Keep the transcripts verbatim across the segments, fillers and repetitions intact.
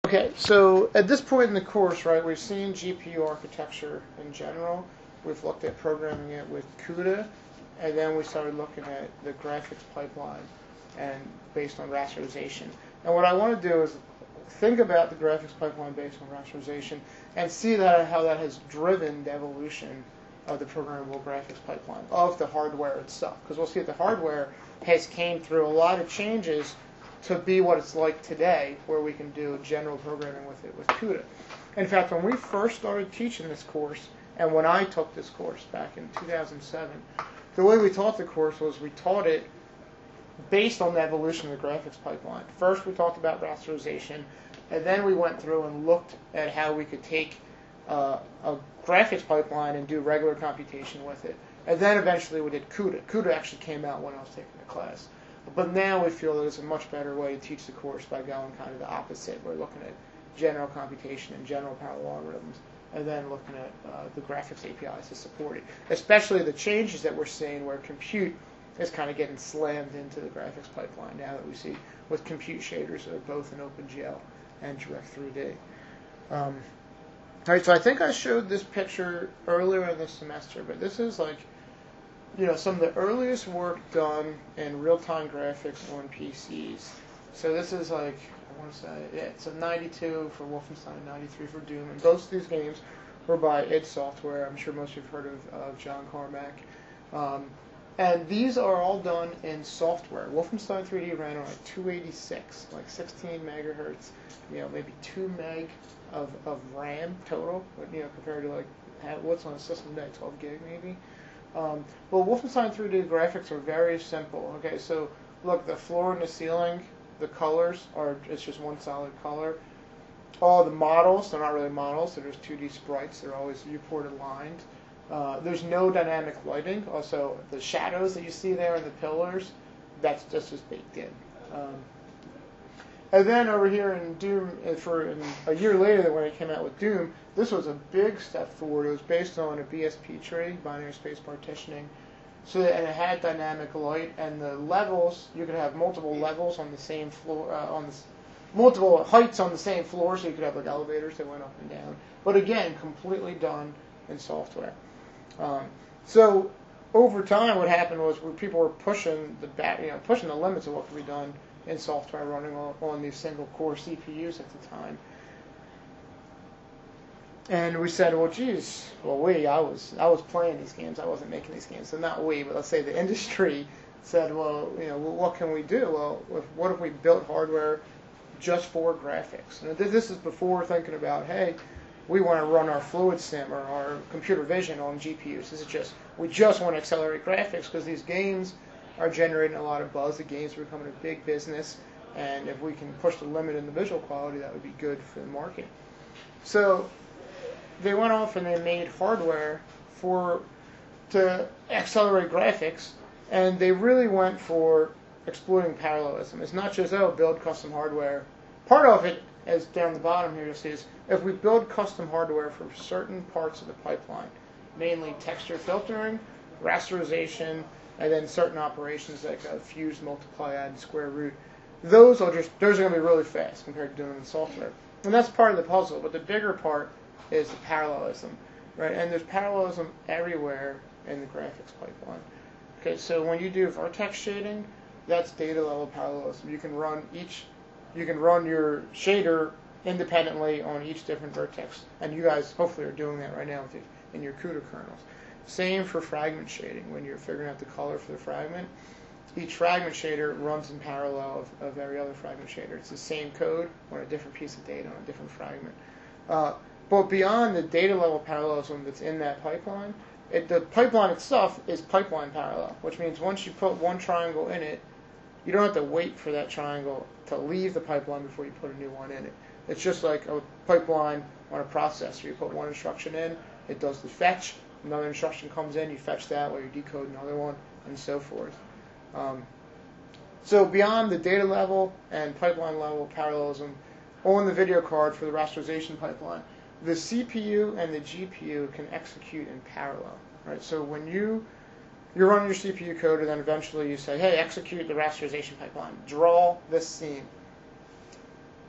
Okay, so at this point in the course, right, we've seen G P U architecture in general. We've looked at programming it with CUDA, and then we started looking at the graphics pipeline and based on rasterization. And what I want to do is think about the graphics pipeline based on rasterization and see that how that has driven the evolution of the programmable graphics pipeline, of the hardware itself. Because we'll see that the hardware has came through a lot of changes to be what it's like today, where we can do general programming with it with CUDA. In fact, when we first started teaching this course, and when I took this course back in two thousand seven, the way we taught the course was we taught it based on the evolution of the graphics pipeline. First, we talked about rasterization, and then we went through and looked at how we could take uh, a graphics pipeline and do regular computation with it. And then eventually we did CUDA. CUDA actually came out when I was taking the class. But now we feel that it's a much better way to teach the course by going kind of the opposite. We're looking at general computation and general parallel algorithms, and then looking at uh, the graphics A P Is to support it, especially the changes that we're seeing where compute is kind of getting slammed into the graphics pipeline now that we see with compute shaders that are both in OpenGL and Direct three D. Um, all right, so I think I showed this picture earlier in the semester, but this is like you know, some of the earliest work done in real-time graphics on P Cs. So this is like, I want to say, yeah, it's a ninety-two for Wolfenstein, ninety-three for Doom. And both of these games were by id Software. I'm sure most of you have heard of, of John Carmack. Um, and these are all done in software. Wolfenstein three D ran on like two eighty-six, like sixteen megahertz, you know, maybe two meg of, of RAM total, you know, compared to like what's on a system today, twelve gig maybe. Um, well, Wolfenstein three D graphics are very simple. Okay, so look, the floor and the ceiling, the colors are it's just one solid color. All the models, they're not really models, they're just two D sprites. They're always viewport aligned. Uh, there's no dynamic lighting. Also, the shadows that you see there and the pillars, that's just just baked in. Um, and then over here in Doom, for in a year later when it came out with Doom, this was a big step forward. It was based on a B S P tree, binary space partitioning, so that, and it had dynamic light, and the levels, you could have multiple levels on the same floor, uh, on this, multiple heights on the same floor, so you could have like elevators that went up and down. But again, completely done in software. Um, so over time, what happened was where people were pushing the back, you know, pushing the limits of what could be done in software running on, on these single core C P Us at the time. And we said, well, geez, well, we, I was, I was playing these games, I wasn't making these games, so not we, but let's say the industry said, well, you know, well, what can we do? Well, if, what if we built hardware just for graphics? And this is before thinking about, hey, we want to run our Fluid Sim or our computer vision on G P Us. This is just, we just want to accelerate graphics because these games are generating a lot of buzz. The games are becoming a big business, and if we can push the limit in the visual quality, that would be good for the market. So they went off and they made hardware for to accelerate graphics, and they really went for exploiting parallelism. It's not just, oh, build custom hardware. Part of it, as down the bottom here you'll see, is if we build custom hardware for certain parts of the pipeline, mainly texture filtering, rasterization, and then certain operations like uh, fuse, multiply, add, and square root, those are just those are going to be really fast compared to doing it in software. And that's part of the puzzle, but the bigger part is the parallelism, right? And there's parallelism everywhere in the graphics pipeline. Okay, so when you do vertex shading, that's data level parallelism. You can run each, you can run your shader independently on each different vertex, and you guys hopefully are doing that right now with your, in your CUDA kernels. Same for fragment shading. When you're figuring out the color for the fragment, each fragment shader runs in parallel of, of every other fragment shader. It's the same code on a different piece of data on a different fragment. Uh, but beyond the data level parallelism that's in that pipeline, it, the pipeline itself is pipeline parallel, which means once you put one triangle in it, you don't have to wait for that triangle to leave the pipeline before you put a new one in it. It's just like a pipeline on a processor. You put one instruction in, it does the fetch, another instruction comes in, you fetch that while you decode another one, and so forth. Um, so beyond the data level and pipeline level parallelism on the video card for the rasterization pipeline, the C P U and the G P U can execute in parallel. Right? So when you you're running your C P U code, and then eventually you say, hey, execute the rasterization pipeline, draw this scene.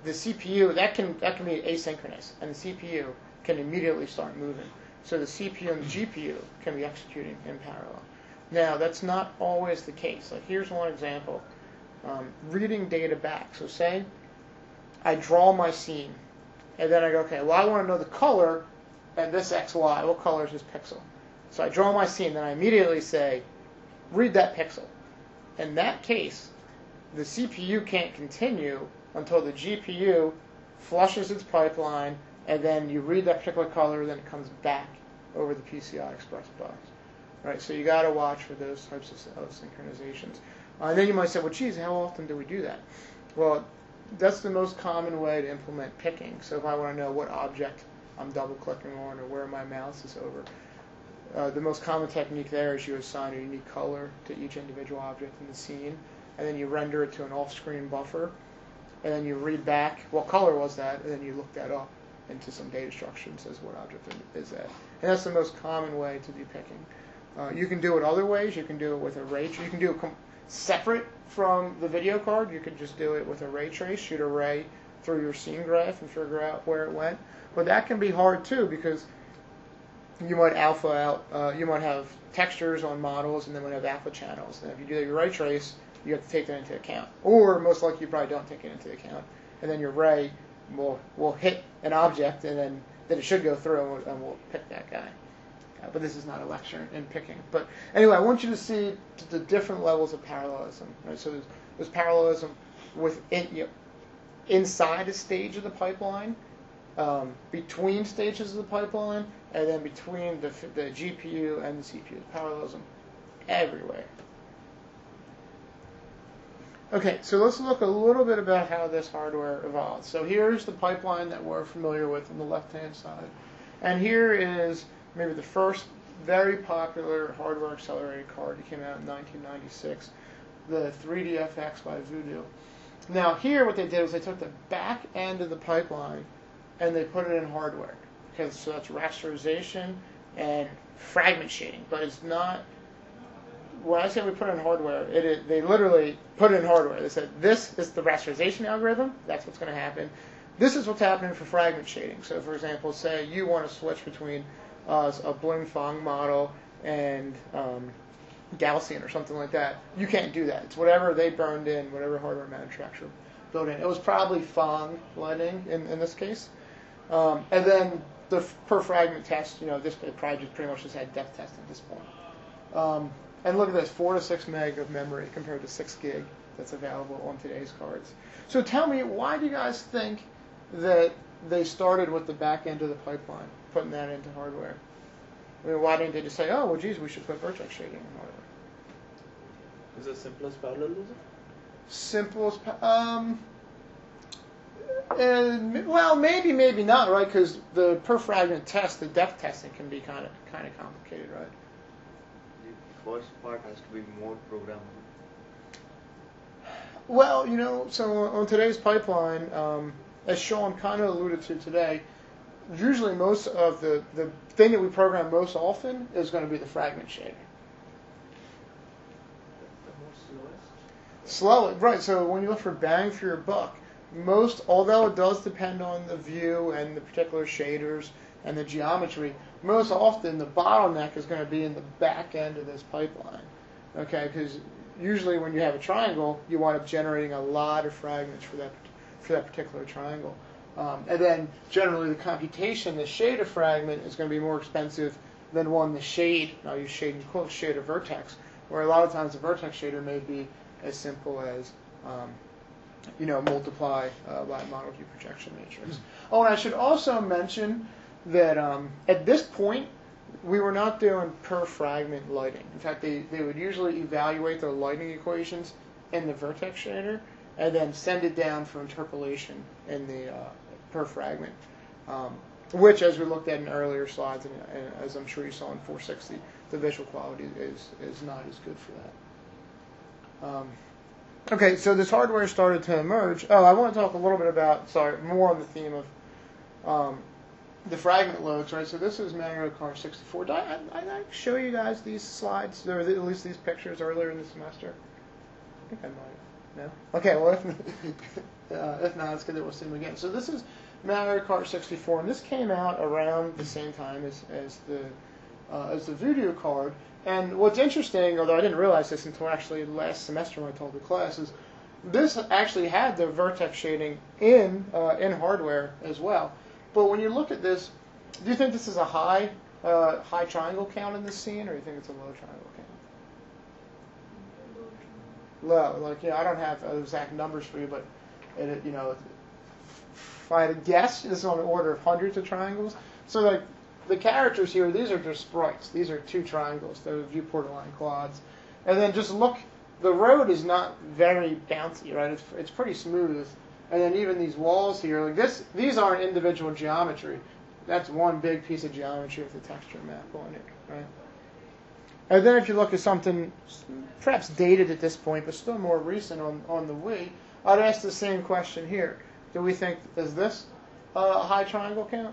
the C P U, that can that can be asynchronous, and the C P U can immediately start moving. So the C P U and the G P U can be executing in parallel. Now, that's not always the case. Like, here's one example. Um, reading data back. So say I draw my scene, and then I go, okay, well, I want to know the color and this X Y. What color is this pixel? So I draw my scene, then I immediately say, read that pixel. In that case, the C P U can't continue until the G P U flushes its pipeline, and then you read that particular color, then it comes back over the P C I Express bus. Right? So you got to watch for those types of, of synchronizations. Uh, and then you might say, well, geez, how often do we do that? Well, that's the most common way to implement picking. So if I want to know what object I'm double-clicking on or where my mouse is over, uh, the most common technique there is you assign a unique color to each individual object in the scene, and then you render it to an off-screen buffer, and then you read back what color was that, and then you look that up into some data structure and says what object is that. And that's the most common way to do picking. Uh, you can do it other ways. You can do it with a ray trace. You can do it com- separate from the video card. You could just do it with a ray trace, shoot a ray through your scene graph and figure out where it went. But that can be hard too, because you might alpha out, uh, you might have textures on models, and then might have alpha channels. And if you do your ray trace, you have to take that into account. Or most likely you probably don't take it into account. And then your ray will will hit an object, and then, then it should go through, and we'll pick that guy. Uh, but this is not a lecture in picking. But anyway, I want you to see the different levels of parallelism. Right? So there's, there's parallelism within, you know, inside a stage of the pipeline, um, between stages of the pipeline, and then between the, the G P U and the C P U. Parallelism everywhere. Okay, so let's look a little bit about how this hardware evolved. So here's the pipeline that we're familiar with on the left-hand side. And here is maybe the first very popular hardware accelerated card that came out in nineteen ninety-six, the three D F X by Voodoo. Now here what they did was they took the back end of the pipeline and they put it in hardware. Okay, so that's rasterization and fragment shading, but it's not, when I say we put it in hardware, it is, they literally put it in hardware. They said, this is the rasterization algorithm, that's what's going to happen. This is what's happening for fragment shading. So for example, say you want to switch between uh, a Bling-Fong model and um, Gaussian or something like that. You can't do that. It's whatever they burned in, whatever hardware manufacturer built in. It was probably Fong lighting in, in this case. Um, and then the per fragment test, you know, this project pretty much just had depth test at this point. Um, and look at this, four to six meg of memory compared to six gig that's available on today's cards. So tell me, why do you guys think that they started with the back end of the pipeline, putting that into hardware? I mean, why didn't they just say, oh, well, geez, we should put vertex shading in hardware? Is it simplest parallelism? Simplest, um, and, well, maybe, maybe not, right? Because the per fragment test, the depth testing can be kind of kind of complicated, right? The first part has to be more programmable. Well, you know, so on today's pipeline, um, as Sean kind of alluded to today, usually most of the, the thing that we program most often is going to be the fragment shader. The most slowest? Slow, right. So when you look for bang for your buck, most, although it does depend on the view and the particular shaders and the geometry, most often the bottleneck is going to be in the back end of this pipeline. Okay, because usually when you have a triangle, you wind up generating a lot of fragments for that for that particular triangle. Um, and then generally the computation, the shader fragment, is going to be more expensive than one, the shade, I'll use shade in quotes, shader vertex, where a lot of times the vertex shader may be as simple as, um, you know, multiply uh, by model view projection matrix. Oh, and I should also mention that um, at this point, we were not doing per fragment lighting. In fact, they, they would usually evaluate their lighting equations in the vertex shader and then send it down for interpolation in the uh, per fragment, um, which, as we looked at in earlier slides, and, and as I'm sure you saw in four sixty, the visual quality is, is not as good for that. Um, okay, so this hardware started to emerge. Oh, I want to talk a little bit about, sorry, more on the theme of um, the fragment loads, right? So this is Mario Kart sixty-four. Did I, I, I show you guys these slides, or at least these pictures earlier in the semester? I think I might. No? Okay, well, if, uh, if not, it's good that we'll see them again. So this is Mario Kart sixty-four, and this came out around the same time as, as the uh, as the Voodoo card. And what's interesting, although I didn't realize this until actually last semester when I told the class, is this actually had the vertex shading in uh, in hardware as well. But when you look at this, do you think this is a high uh, high triangle count in this scene, or do you think it's a low triangle count? Low, like yeah, I don't have exact numbers for you, but it, you know, if I had to guess, this is on the order of hundreds of triangles. So like the characters here, these are just sprites. These are two triangles. They're viewport aligned quads. And then just look, the road is not very bouncy, right? It's, it's pretty smooth. And then even these walls here, like this, these aren't individual geometry. That's one big piece of geometry with the texture map on it, right? And then if you look at something perhaps dated at this point, but still more recent on, on the Wii, I'd ask the same question here. Do we think, is this a high triangle count?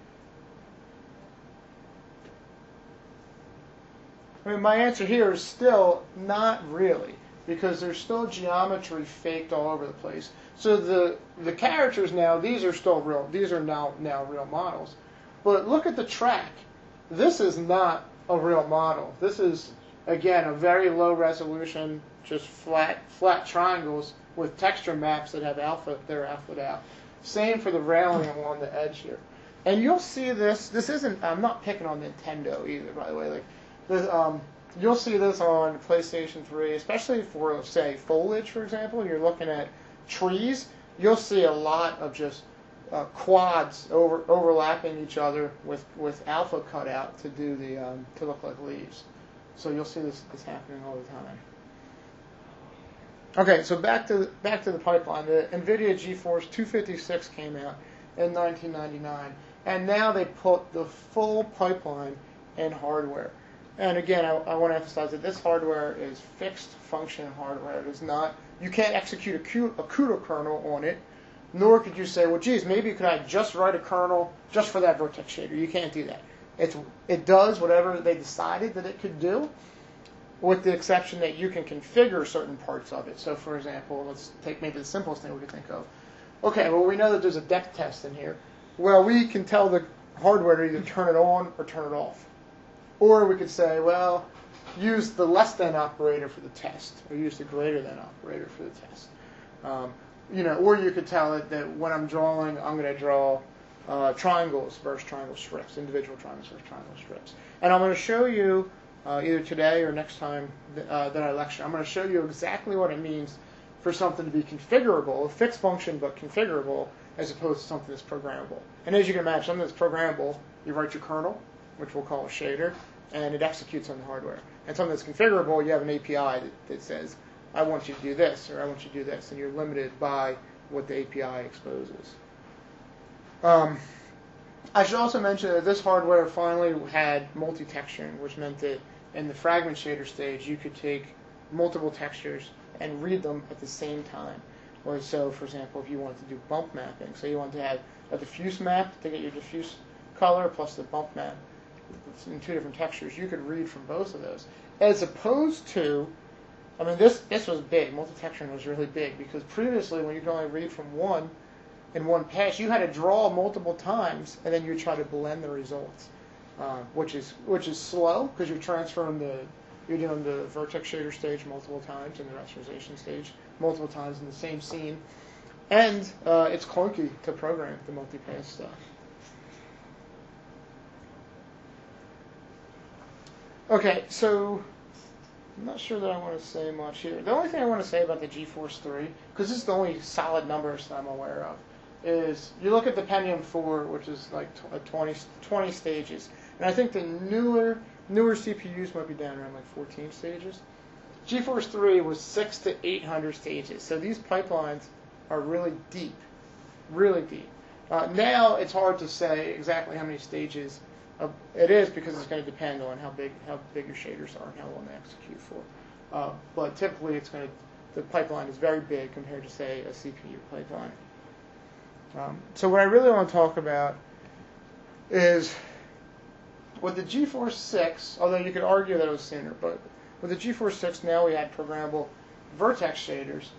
I mean, my answer here is still not really, because there's still geometry faked all over the place. So the the characters now, these are still real. These are now now real models. But look at the track. This is not a real model. This is, again, a very low resolution, just flat flat triangles with texture maps that have alpha, they're alphaed out. Same for the railing along the edge here. And you'll see this, this isn't, I'm not picking on Nintendo either, by the way. Like, this, um, you'll see this on PlayStation three, especially for, say, foliage, for example. You're looking at trees, you'll see a lot of just uh, quads over, overlapping each other with, with alpha cut out to do the, um, to look like leaves. So you'll see this, this happening all the time. Okay, so back to back to the pipeline. The NVIDIA GeForce two fifty-six came out in nineteen ninety-nine, and now they put the full pipeline in hardware. And again, I, I want to emphasize that this hardware is fixed function hardware. It is not. You can't execute a, Q, a CUDA kernel on it, nor could you say, well, geez, maybe could I just write a kernel just for that vertex shader? You can't do that. It's it does whatever they decided that it could do, with the exception that you can configure certain parts of it. So, for example, let's take maybe the simplest thing we could think of. Okay, well, we know that there's a depth test in here. Well, we can tell the hardware to either turn it on or turn it off. Or we could say, well, use the less than operator for the test, or use the greater than operator for the test. Um, you know, or you could tell it that when I'm drawing, I'm going to draw uh, triangles versus triangle strips, individual triangles versus triangle strips. And I'm going to show you, Uh, either today or next time th- uh, that I lecture, I'm going to show you exactly what it means for something to be configurable, a fixed function but configurable, as opposed to something that's programmable. And as you can imagine, something that's programmable, you write your kernel, which we'll call a shader, and it executes on the hardware. And something that's configurable, you have an A P I that, that says, I want you to do this, or I want you to do this, and you're limited by what the A P I exposes. Um, I should also mention that this hardware finally had multi-texturing, which meant that in the fragment shader stage, you could take multiple textures and read them at the same time. Or so, for example, if you wanted to do bump mapping, so you wanted to have a diffuse map to get your diffuse color plus the bump map in two different textures, you could read from both of those. As opposed to, I mean, this this was big. Multi-texturing was really big because previously, when you could only read from one in one pass, you had to draw multiple times, and then you try to blend the results, uh, which is which is slow because you're transferring the you're doing the vertex shader stage multiple times and the rasterization stage multiple times in the same scene, and uh, it's clunky to program the multi-pass stuff. Okay, so I'm not sure that I want to say much here. The only thing I want to say about the GeForce three, because this is the only solid numbers that I'm aware of, is you look at the Pentium four, which is like twenty, twenty stages, and I think the newer newer C P Us might be down around like fourteen stages. GeForce three was six to eight hundred stages, so these pipelines are really deep, really deep. Uh, now it's hard to say exactly how many stages uh, it is because it's going to depend on how big how big your shaders are and how long they execute for. Uh, but typically, it's going to the pipeline is very big compared to say a C P U pipeline. Um, so what I really want to talk about is with the GeForce six, although you could argue that it was sooner, but with the GeForce six now we had programmable vertex shaders.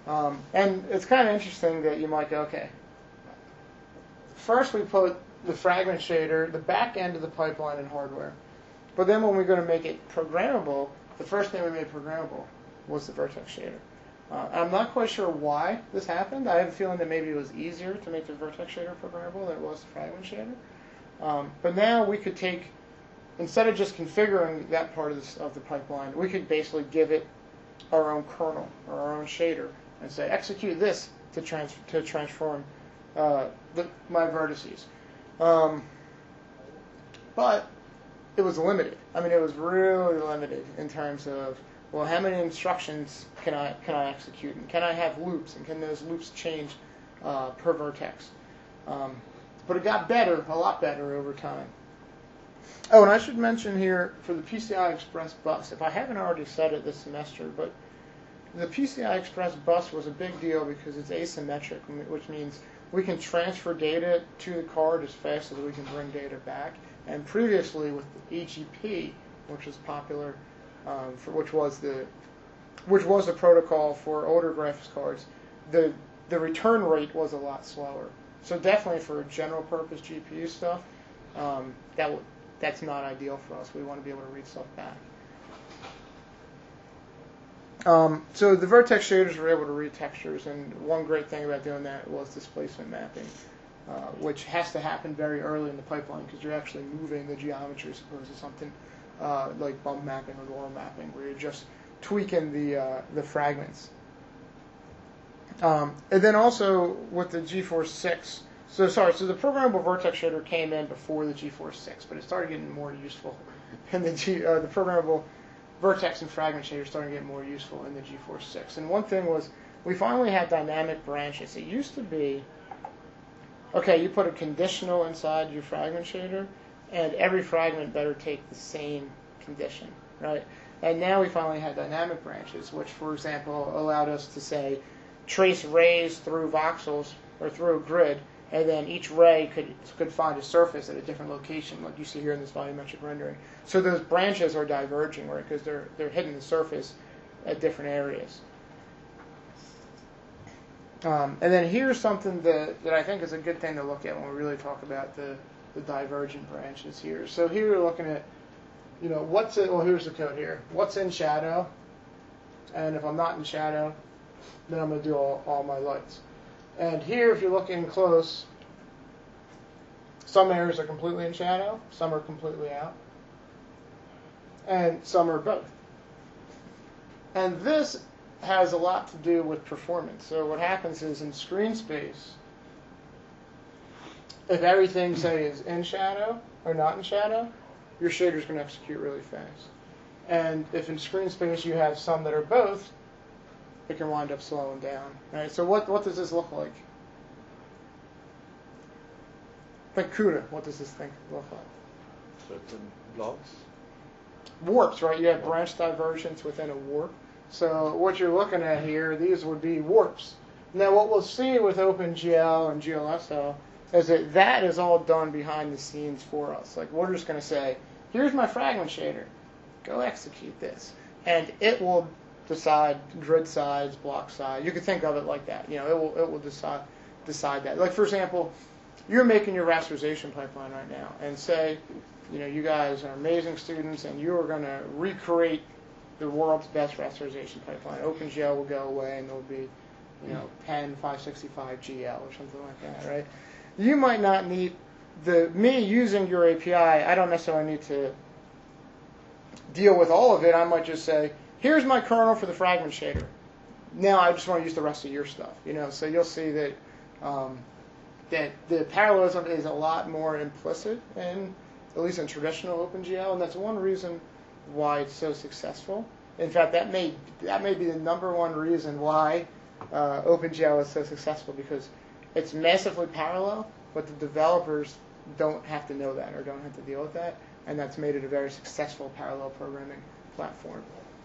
Um, and it's kind of interesting that you might go, okay, first we put the fragment shader, the back end of the pipeline in hardware. But then when we're going to make it programmable, the first thing we made programmable was the Vertex shader. Uh, I'm not quite sure why this happened. I have a feeling that maybe it was easier to make the Vertex shader programmable than it was the fragment shader. Um, but now we could take, instead of just configuring that part of, this, of the pipeline, we could basically give it our own kernel or our own shader and say, execute this to, trans to transform uh, the, my vertices. Um, but it was limited. I mean, it was really limited in terms of, well, how many instructions can I can I execute, and can I have loops, and can those loops change uh, per vertex? Um, but it got better, a lot better over time. Oh, and I should mention here for the P C I Express bus, if I haven't already said it this semester, but the P C I Express bus was a big deal because it's asymmetric, which means we can transfer data to the card as fast as we can bring data back. And previously with the E G P, which was popular, um, for, which was the which was the protocol for older graphics cards, the the return rate was a lot slower. So definitely for general purpose G P U stuff, um, that w that's not ideal for us. We want to be able to read stuff back. Um, so the Vertex shaders were able to read textures, and one great thing about doing that was displacement mapping, uh, which has to happen very early in the pipeline because you're actually moving the geometry as opposed to something uh, like bump mapping or Laurel mapping, where you're just tweaking the uh, the fragments. Um, and then also with the GeForce six, so sorry, so the programmable Vertex shader came in before the GeForce six, but it started getting more useful in the G, uh, the programmable Vertex and fragment shaders started getting more useful in the GeForce six. And one thing was we finally had dynamic branches. It used to be, okay, you put a conditional inside your fragment shader, and every fragment better take the same condition, right? And now we finally had dynamic branches, which, for example, allowed us to say trace rays through voxels or through a grid, and then each ray could could find a surface at a different location, like you see here in this volumetric rendering. So those branches are diverging, right? Because they're they're hitting the surface at different areas. Um, and then here's something that, that I think is a good thing to look at when we really talk about the, the divergent branches here. So here we're looking at, you know, what's it, well, here's the code here. What's in shadow? And if I'm not in shadow, then I'm going to do all, all my lights. And here, if you're looking close, some areas are completely in shadow, some are completely out, and some are both. And this has a lot to do with performance. So what happens is in screen space, if everything, say, is in shadow or not in shadow, your shader's going to execute really fast. And if in screen space you have some that are both, it can wind up slowing down. Right? So what, what does this look like? Like CUDA, what does this thing look like? Certain blocks. Warps, right? You have branch divergence within a warp. So what you're looking at here, these would be warps. Now what we'll see with OpenGL and G L S L is that that is all done behind the scenes for us. Like we're just going to say, here's my fragment shader. Go execute this. And it will decide grid size, block size. You could think of it like that. You know, it will it will decide decide that. Like for example, you're making your rasterization pipeline right now, and say, you know, you guys are amazing students, and you are going to recreate the world's best rasterization pipeline. OpenGL will go away, and there'll be, you know, ten five sixty-five G L or something like that, right? You might not need the me using your A P I. I don't necessarily need to deal with all of it. I might just say, here's my kernel for the fragment shader. Now I just want to use the rest of your stuff, you know. So you'll see that um, that the parallelism is a lot more implicit in, at least in traditional OpenGL, and that's one reason why it's so successful. In fact, that may that may be the number one reason why uh, OpenGL is so successful, because it's massively parallel, but the developers don't have to know that or don't have to deal with that, and that's made it a very successful parallel programming platform.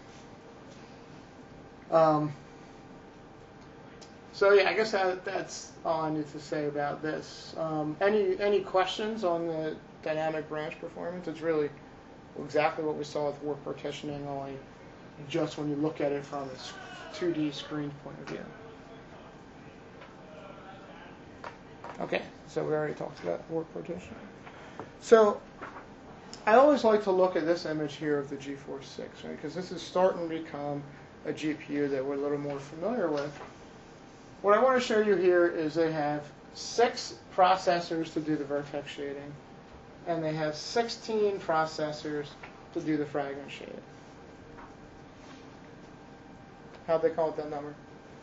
Um, so yeah, I guess that, that's all I need to say about this. Um, any any questions on the dynamic branch performance? It's really exactly what we saw with warp partitioning, only just when you look at it from a two D screen point of view. Okay, so we already talked about work partition. So I always like to look at this image here of the GeForce six, right? Because this is starting to become a G P U that we're a little more familiar with. What I want to show you here is they have six processors to do the vertex shading, and they have sixteen processors to do the fragment shading. How'd they call it that number?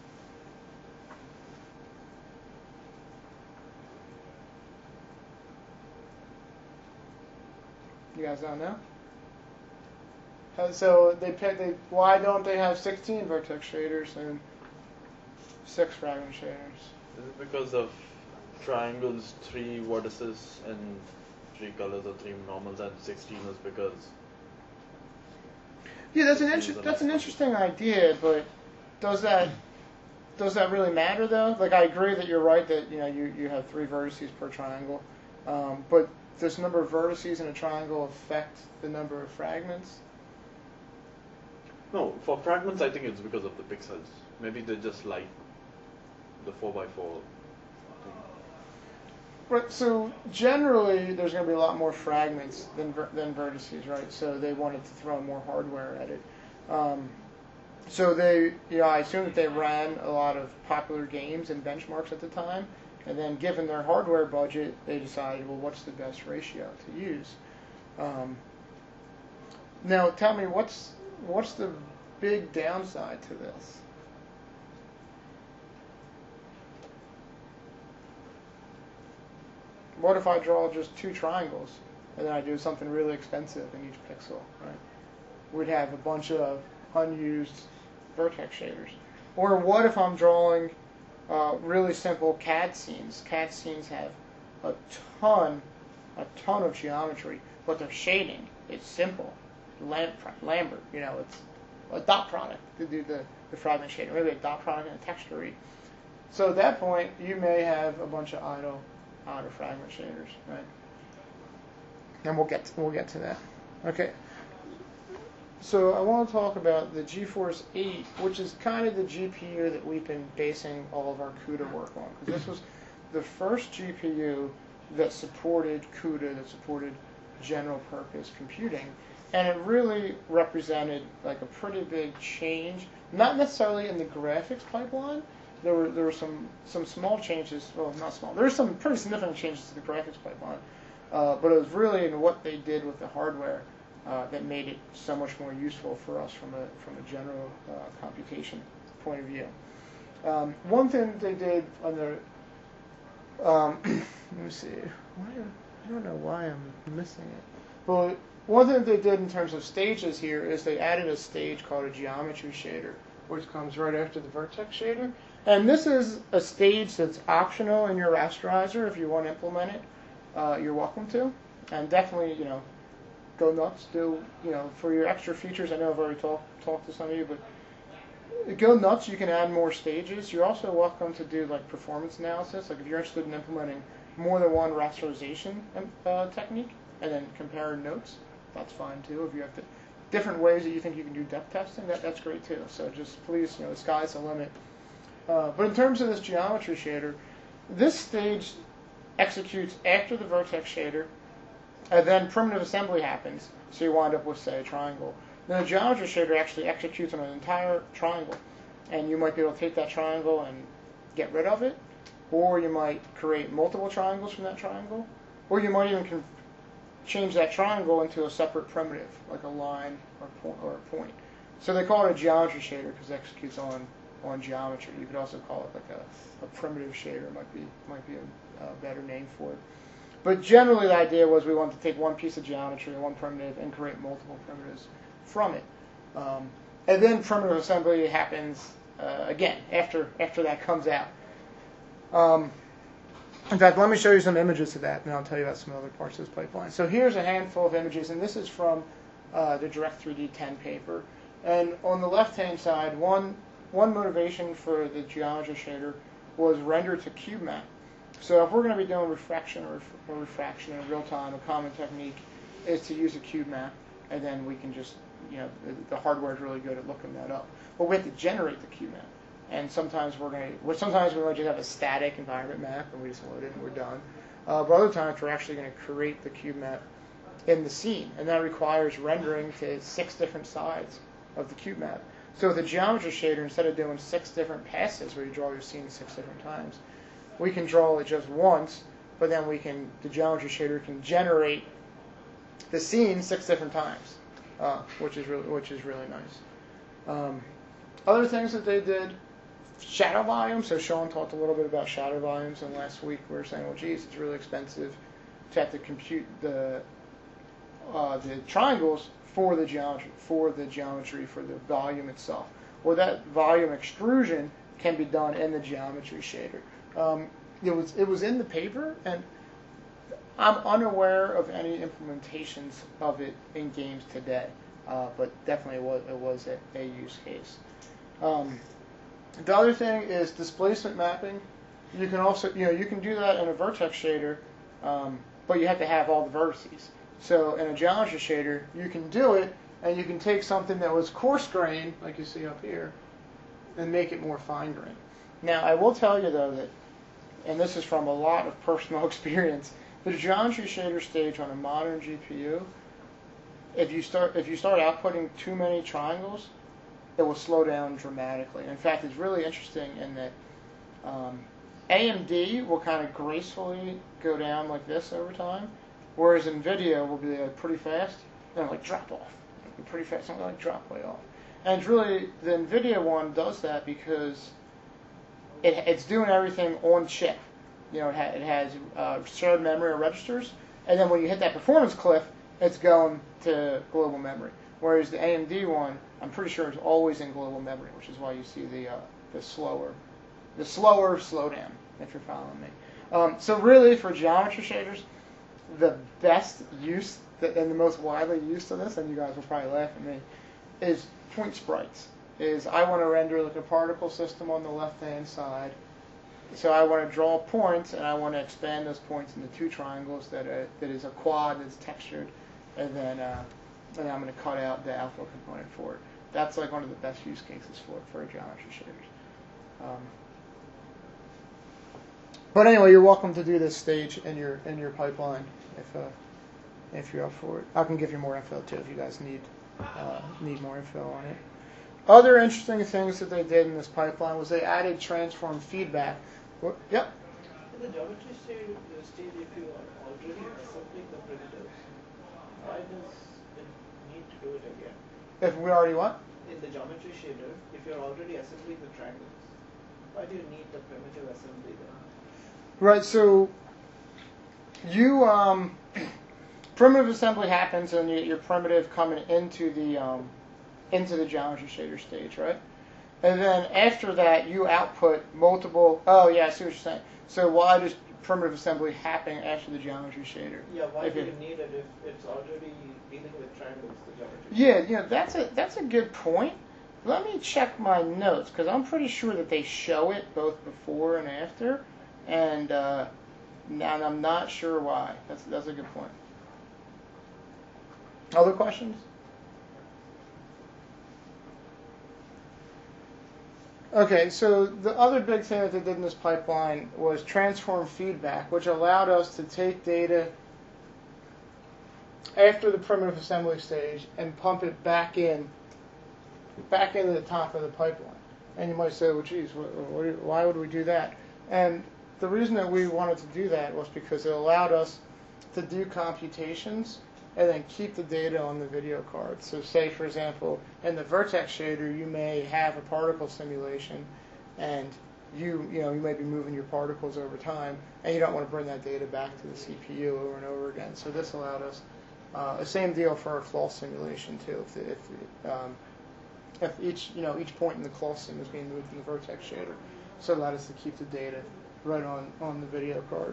You guys don't know? Uh, So they pick. They why don't they have sixteen vertex shaders and six fragment shaders? Is it because of triangles, three vertices and three colors or three normals, and sixteen is because Yeah, that's an sixteen inter- is that's an enough? interesting idea, but does that does that really matter though? Like I agree that you're right that you know you, you have three vertices per triangle, um, but does the number of vertices in a triangle affect the number of fragments? No, for fragments I think it's because of the pixels. Maybe they just like the four by four thing. Right. So generally, there's going to be a lot more fragments than ver- than vertices, right? So they wanted to throw more hardware at it. Um, so they, you know, I assume that they ran a lot of popular games and benchmarks at the time, and then given their hardware budget, they decided, well, what's the best ratio to use? Um, now, tell me, what's what's the big downside to this? What if I draw just two triangles and then I do something really expensive in each pixel, right? We'd have a bunch of unused vertex shaders. Or what if I'm drawing uh, really simple C A D scenes? C A D scenes have a ton, a ton of geometry, but their shading is simple. Lam- Lambert, you know, it's a dot product to do the, the fragment shader. Maybe a dot product and a texture read. So at that point, you may have a bunch of idle outer fragment shaders, right? And we'll get to, we'll get to that. Okay. So I want to talk about the GeForce eight, which is kind of the G P U that we've been basing all of our CUDA work on, because this was the first G P U that supported CUDA, that supported general purpose computing, and it really represented like a pretty big change, not necessarily in the graphics pipeline. There were there were some some small changes. Well, not small. There were some pretty significant changes to the graphics pipeline, uh, but it was really in what they did with the hardware uh, that made it so much more useful for us from a from a general uh, computation point of view. Um, one thing they did on their um, let me see. Why, I don't know why I'm missing it. But one thing they did in terms of stages here is they added a stage called a geometry shader, which comes right after the vertex shader. And this is a stage that's optional in your rasterizer. If you want to implement it, uh, you're welcome to. And definitely, you know, go nuts. Do, you know, for your extra features, I know I've already talked talked to some of you, but go nuts. You can add more stages. You're also welcome to do, like, performance analysis. Like, if you're interested in implementing more than one rasterization uh, technique and then compare notes, that's fine, too. If you have to, different ways that you think you can do depth testing, that, that's great, too. So just please, you know, the sky's the limit. Uh, but in terms of this geometry shader, this stage executes after the vertex shader, and then primitive assembly happens, so you wind up with, say, a triangle. Then the geometry shader actually executes on an entire triangle, and you might be able to take that triangle and get rid of it, or you might create multiple triangles from that triangle, or you might even con- change that triangle into a separate primitive, like a line or, po- or a point. So they call it a geometry shader because it executes on on geometry. You could also call it like a, a primitive shader, might be might be a, a better name for it. But generally the idea was we wanted to take one piece of geometry, one primitive, and create multiple primitives from it. Um, and then primitive assembly happens uh, again after after that comes out. Um, in fact, let me show you some images of that, and I'll tell you about some other parts of this pipeline. So here's a handful of images, and this is from uh, the Direct three D ten paper. And on the left-hand side, one One motivation for the geometry shader was render to cube map. So if we're going to be doing refraction or, or refraction in real time, a common technique is to use a cube map, and then we can just, you know, the, the hardware is really good at looking that up. But we have to generate the cube map. and sometimes we're going to, well, sometimes we might just have a static environment map, and we just load it and we're done. Uh, but other times we're actually going to create the cube map in the scene, and that requires rendering to six different sides of the cube map. So with the geometry shader, instead of doing six different passes where you draw your scene six different times, we can draw it just once, but then we can, the geometry shader can generate the scene six different times, uh, which is really, which is really nice. Um, other things that they did, shadow volume. So Sean talked a little bit about shadow volumes, and last week we were saying, well, geez, it's really expensive to have to compute the uh, the triangles for the geometry, for the geometry, for the volume itself. Well, that volume extrusion can be done in the geometry shader. Um, it was it was in the paper, and I'm unaware of any implementations of it in games today, uh, but definitely it was, it was a, a use case. Um, the other thing is displacement mapping. You can also, you know, you can do that in a vertex shader, um, but you have to have all the vertices. So in a geometry shader, you can do it, and you can take something that was coarse grain, like you see up here, and make it more fine grain. Now, I will tell you though that, and this is from a lot of personal experience, the geometry shader stage on a modern G P U, if you start if you start outputting too many triangles, it will slow down dramatically. In fact, it's really interesting in that um, A M D will kind of gracefully go down like this over time, whereas NVIDIA will be like pretty fast and like drop off, pretty fast and like drop way off. And it's really the NVIDIA one does that because it, it's doing everything on chip. You know, it, ha- it has uh, shared memory or registers, and then when you hit that performance cliff, it's going to global memory. Whereas the A M D one, I'm pretty sure, is always in global memory, which is why you see the uh, the slower, the slower slowdown. If you're following me. Um, so really, for geometry shaders, the best use that, and the most widely used of this, and you guys will probably laugh at me, is point sprites. Is I want to render like a particle system on the left-hand side. So I want to draw points, and I want to expand those points into two triangles that are, that is a quad that's textured, and then uh, and then I'm going to cut out the alpha component for it. That's like one of the best use cases for for geometry shaders. Um, but anyway, you're welcome to do this stage in your in your pipeline if uh, if you're up for it. I can give you more info too if you guys need uh, need more info on it. Other interesting things that they did in this pipeline was they added transform feedback. What? Yep. In the geometry stage, the stage, if you are already assembling the primitives, why does it need to do it again? If we already what? In the geometry shader, if you are already assembling the triangles, why do you need the primitive assembly then? Right. So you um, primitive assembly happens, and you get your primitive coming into the um, into the geometry shader stage, right? And then after that, you output multiple. Oh yeah, I see what you're saying. So why does primitive assembly happen after the geometry shader? Yeah, why if do it, you need it if it's already dealing with triangles, the geometry? Yeah, yeah, that's a that's a good point. Let me check my notes because I'm pretty sure that they show it both before and after, and uh, and I'm not sure why. That's that's a good point. Other questions? Okay, so the other big thing that they did in this pipeline was transform feedback, which allowed us to take data after the primitive assembly stage and pump it back in, back into the top of the pipeline. And you might say, well, geez, what, what, why would we do that? And the reason that we wanted to do that was because it allowed us to do computations and then keep the data on the video card. So say, for example, in the vertex shader, you may have a particle simulation, and you you know you might be moving your particles over time, and you don't want to bring that data back to the C P U over and over again. So this allowed us uh, the same deal for our cloth simulation too. If the, if, the, um, if each you know each point in the cloth sim is being moved in the vertex shader, so it allowed us to keep the data right on on the video card.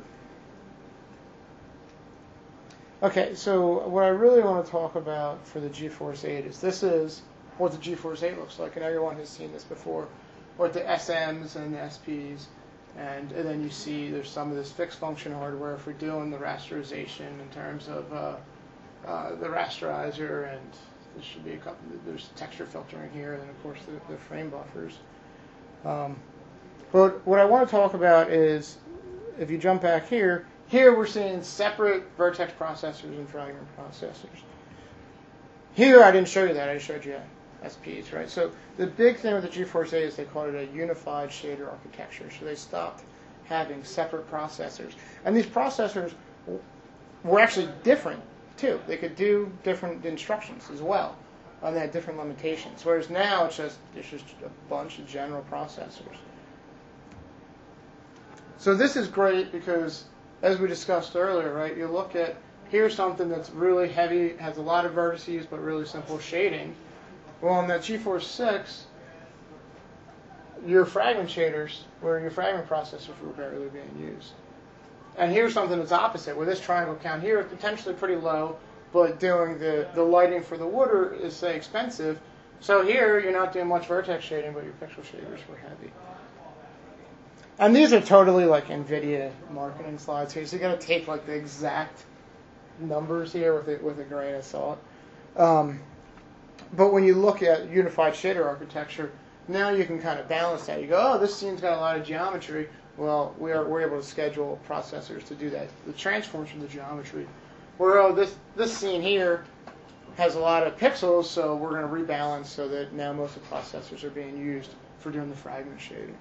Okay, so what I really want to talk about for the GeForce eight is this is what the GeForce eight looks like, and everyone has seen this before, or the S Ms and the S Ps, and, and then you see there's some of this fixed function hardware if we're doing the rasterization in terms of uh, uh, the rasterizer, and there should be a couple, there's texture filtering here, and then of course the, the frame buffers. Um, but what I want to talk about is, if you jump back here, here we're seeing separate vertex processors and fragment processors. Here I didn't show you that, I just showed you S Ps, right? So the big thing with the GeForce eight is they called it a unified shader architecture. So they stopped having separate processors. And these processors were actually different, too. They could do different instructions as well, and they had different limitations. Whereas now it's just, it's just a bunch of general processors. So this is great because, as we discussed earlier, right, you look at, here's something that's really heavy, has a lot of vertices, but really simple shading. Well, in that GeForce six, your fragment shaders, where your fragment processors were barely being used. And here's something that's opposite, where this triangle count here is potentially pretty low, but doing the, the lighting for the water is, say, expensive. So here, you're not doing much vertex shading, but your pixel shaders were heavy. And these are totally like NVIDIA marketing slides here, so you got to take like the exact numbers here with it with a grain of salt. Um, but when you look at unified shader architecture, now you can kind of balance that. You go, oh, this scene's got a lot of geometry. Well, we are, we're able to schedule processors to do that. The transforms from the geometry. Where, oh, this, this scene here has a lot of pixels, so we're going to rebalance so that now most of the processors are being used for doing the fragment shading.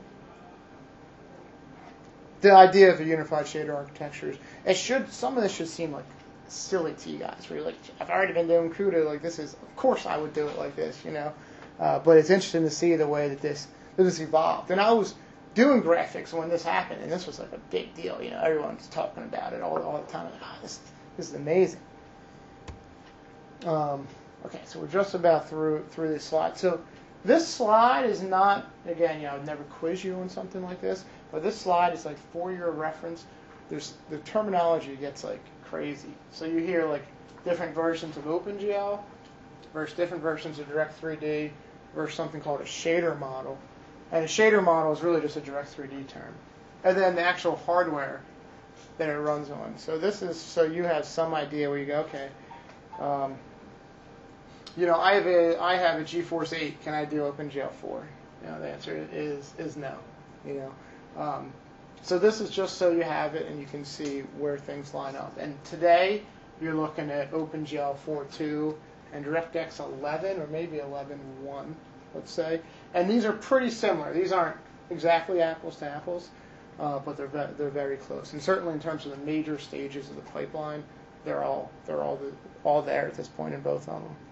The idea of a unified shader architecture is, it should, some of this should seem like silly to you guys, where you're like, I've already been doing CUDA, like this is, of course I would do it like this, you know. Uh, but it's interesting to see the way that this, that this evolved. And I was doing graphics when this happened, and this was like a big deal, you know, everyone's talking about it all, all the time. Like, oh, this, this is amazing. Um, okay, so we're just about through through this slide. So this slide is not, again, you know, I would never quiz you on something like this, but this slide is like for your reference. There's the terminology gets like crazy. So you hear like different versions of OpenGL versus different versions of Direct three D versus something called a shader model. And a shader model is really just a Direct three D term. And then the actual hardware that it runs on. So this is, so you have some idea where you go, okay, um, you know, I have a I have a GeForce eight. Can I do OpenGL four? You know, the answer is is no. You know, um, so this is just so you have it and you can see where things line up. And today you're looking at OpenGL four point two and DirectX eleven or maybe eleven point one, let's say. And these are pretty similar. These aren't exactly apples to apples, uh, but they're ve- they're very close. And certainly in terms of the major stages of the pipeline, they're all they're all the, all there at this point in both of them.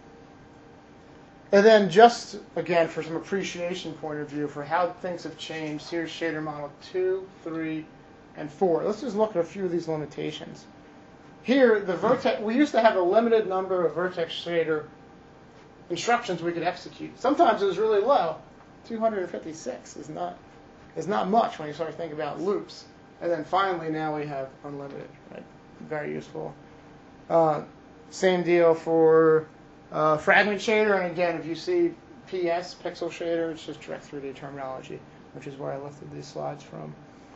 And then just, again, for some appreciation point of view for how things have changed, here's shader model two, three, and four. Let's just look at a few of these limitations. Here, the vertex, we used to have a limited number of vertex shader instructions we could execute. Sometimes it was really low. two hundred fifty-six is not, is not much when you start thinking about loops. And then finally, now we have unlimited, right? Very useful. Uh, same deal for uh, fragment shader. And again, if you see P S, pixel shader, it's just Direct three D terminology, which is where I lifted these slides from.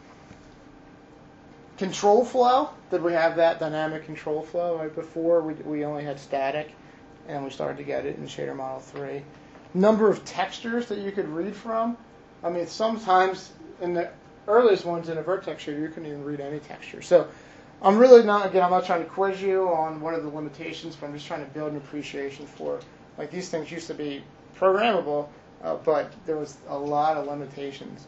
Control flow, did we have that dynamic control flow? Right before, we, we only had static, and we started to get it in Shader Model three. Number of textures that you could read from. I mean, sometimes in the earliest ones in a vertex shader, you couldn't even read any texture. So I'm really not, again, I'm not trying to quiz you on what are the limitations, but I'm just trying to build an appreciation for, like, these things used to be programmable, uh, but there was a lot of limitations.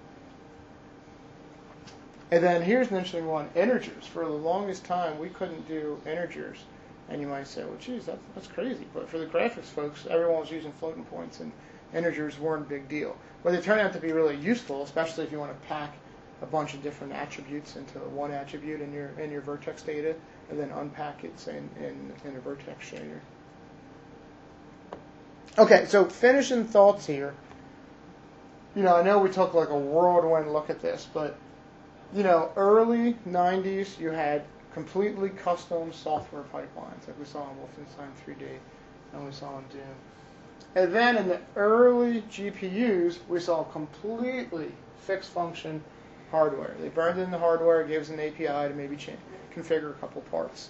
And then here's an interesting one, integers. For the longest time, we couldn't do integers. And you might say, well, geez, that's, that's crazy. But for the graphics folks, everyone was using floating points, and integers weren't a big deal. But they turned out to be really useful, especially if you want to pack a bunch of different attributes into one attribute in your in your vertex data, and then unpack it, say, in, in, in a vertex shader. Okay, so finishing thoughts here. You know, I know we took like a whirlwind look at this, but you know, early nineties, you had completely custom software pipelines, like we saw in Wolfenstein three D and we saw in Doom. And then in the early G P Us, we saw completely fixed function hardware. They burned in the hardware, gave us an A P I to maybe change, configure a couple parts.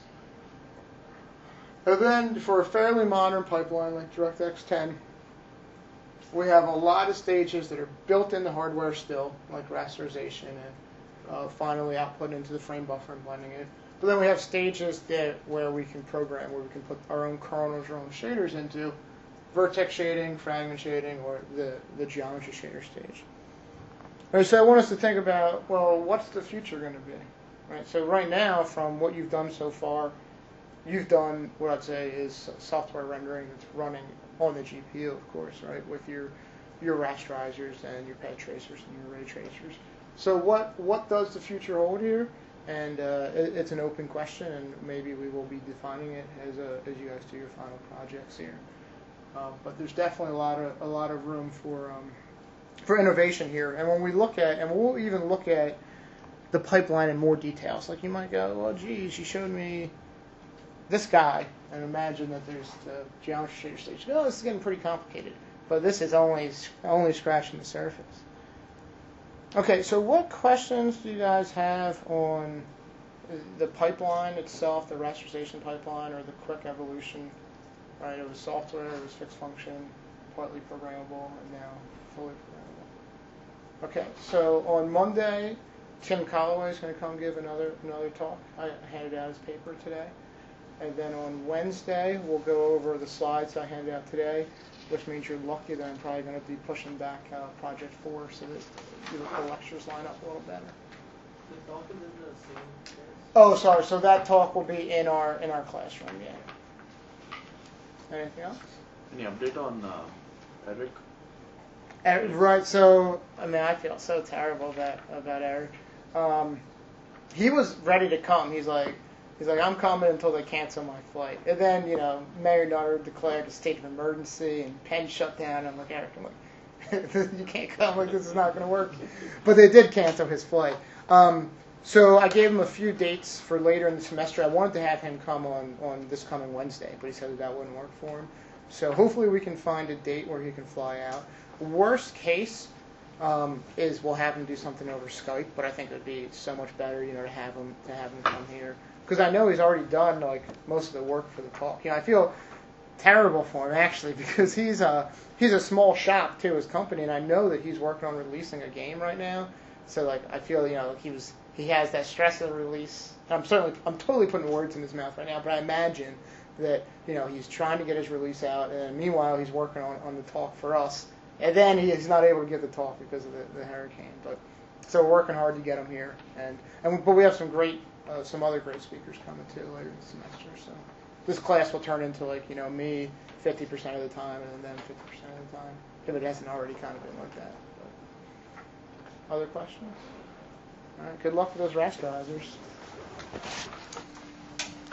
And then for a fairly modern pipeline like DirectX ten, We have a lot of stages that are built into hardware still, like rasterization and uh, finally output into the frame buffer and blending it. But then we have stages that where we can program, where we can put our own kernels, our own shaders into, vertex shading, fragment shading, or the, the geometry shader stage. All right, so I want us to think about, well, what's the future going to be? Right. So right now, from what you've done so far, you've done what I'd say is software rendering that's running on the G P U, of course, right, with your your rasterizers and your pad tracers and your ray tracers. So what what does the future hold here? And uh, it, it's an open question, and maybe we will be defining it as a, as you guys do your final projects here. Uh, but there's definitely a lot of a lot of room for um, for innovation here. And when we look at, and we'll even look at the pipeline in more details. Like you might go, well, geez, you showed me this guy, and imagine that there's the geometry shader stage. Oh, this is getting pretty complicated. But this is only only scratching the surface. Okay, so what questions do you guys have on the pipeline itself, the rasterization pipeline, or the quick evolution? Right, it was software, it was fixed function, partly programmable, and now fully programmable. Okay, so on Monday, Tim Calloway is going to come give another another talk. I handed out his paper today. And then on Wednesday, we'll go over the slides I handed out today, which means you're lucky that I'm probably going to be pushing back uh, Project four so that the lectures line up a little better. The talk is in the same place? Oh, sorry. So that talk will be in our in our classroom, yeah. Anything else? Any update on uh, Eric? Eric, right. So I mean, I feel so terrible about about Eric. Um, he was ready to come. He's like, he's like, I'm coming until they cancel my flight. And then, you know, Mayor Nutter declared a state of emergency and Penn shut down. I'm like, Eric, I'm like, you can't come. Like, this is not going to work. But they did cancel his flight. Um, so I gave him a few dates for later in the semester. I wanted to have him come on, on this coming Wednesday, but he said that, that wouldn't work for him. So hopefully we can find a date where he can fly out. Worst case um, is we'll have him do something over Skype, but I think it would be so much better, you know, to have him to have him come here. Because I know he's already done like most of the work for the talk. You know, I feel terrible for him actually because he's a he's a small shop too, his company, and I know that he's working on releasing a game right now. So like I feel you know he was he has that stress of the release. I'm certainly I'm totally putting words in his mouth right now, but I imagine that you know he's trying to get his release out, and meanwhile he's working on, on the talk for us, and then he, he's not able to give the talk because of the, the hurricane. But so we're working hard to get him here, and and but we have some great. Uh, some other great speakers coming too later in the semester. So this class will turn into like, you know, me fifty percent of the time and then them fifty percent of the time. If it hasn't already kind of been like that. But other questions? All right, good luck with those rasterizers.